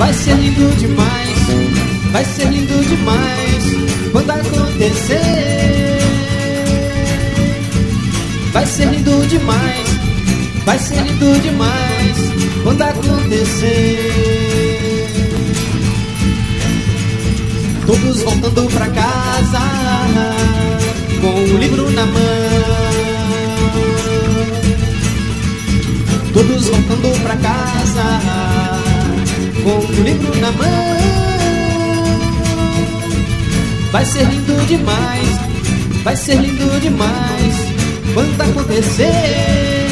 Vai ser lindo demais, vai ser lindo demais quando acontecer. Vai ser lindo demais, vai ser lindo demais quando acontecer. Todos voltando pra casa com um livro na mão. Todos voltando pra casa com um livro na mão. Vai ser lindo demais, vai ser lindo demais quando acontecer.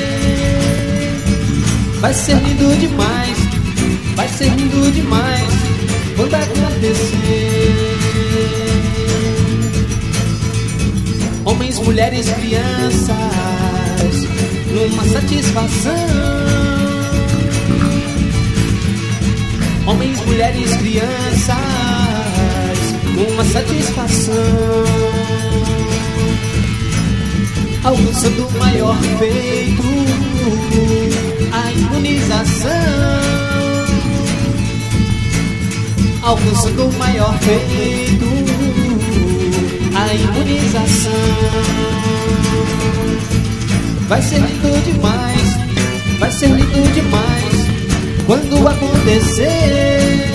Vai ser lindo demais, vai ser lindo demais quando acontecer. Homens, mulheres, crianças, numa satisfação. Homens, mulheres, crianças, numa satisfação. Alcançando o maior feito, a imunização. Alcançando o maior feito, a imunização. Vai ser lindo demais, vai ser lindo demais quando acontecer.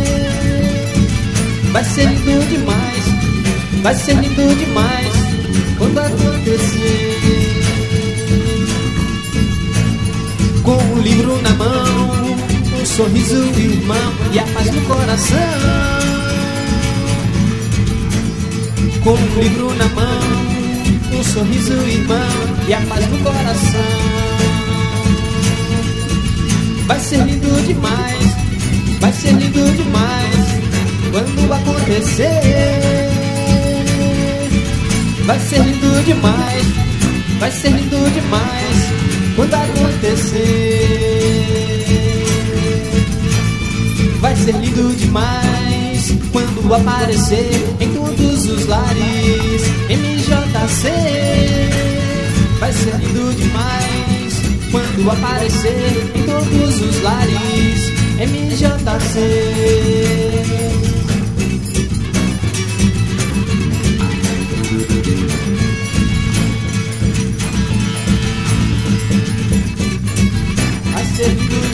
Vai ser lindo demais, vai ser lindo demais quando acontecer. Com um livro na mão, um sorriso irmão e a paz no coração. Com um livro na mão, um sorriso irmão e a paz no coração. Vai ser lindo demais, vai ser lindo demais quando acontecer. Vai ser lindo demais, vai ser lindo demais quando acontecer. Vai ser lindo demais quando aparecer em todos os lares MJC. Vai ser lindo demais quando aparecer em todos os lares MJC. Vai ser lindo